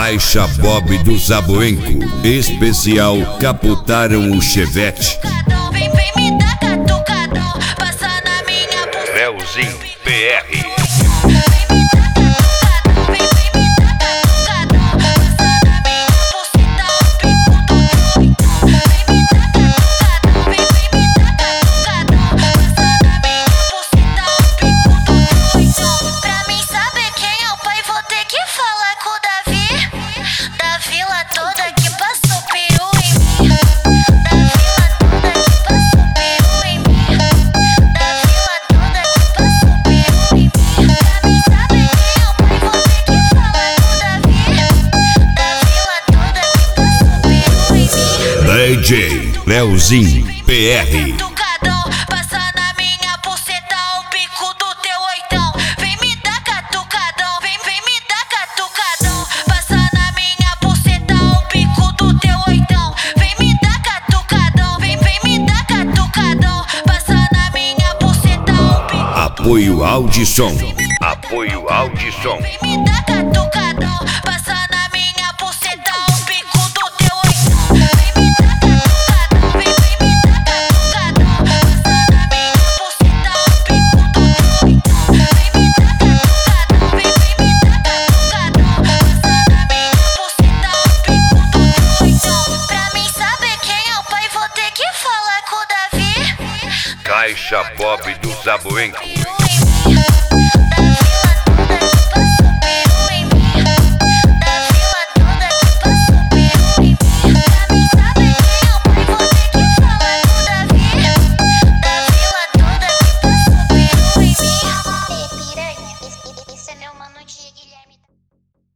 Caixa Bob do Zaboenco, especial capotaram o Chevette. Vem me dar catucadão, passa na minha buceta. Leozinho PR. DJ Leozinho PR. Passa na minha buceta o bico do teu oitão. Vem me dar catucadão, vem me dar catucadão. Passa na minha buceta o bico do teu oitão. Vem me dar catucadão, vem me dar catucadão. Passa na minha buceta o bico. Apoio Audisson. Apoio Audisson. Vem me dar catucadão, passa na minha buceta o bico do teu oitão. Vem me dar catucadão, vem me dar catucadão. Passa na minha buceta o bico do teu oitão. Vem me dar catucadão, vem me dar catucadão. Passa na minha buceta o bico do teu oitão. Pra mim saber quem é o pai, vou ter que falar com o Davi. Caixa Bob do Zaboenco.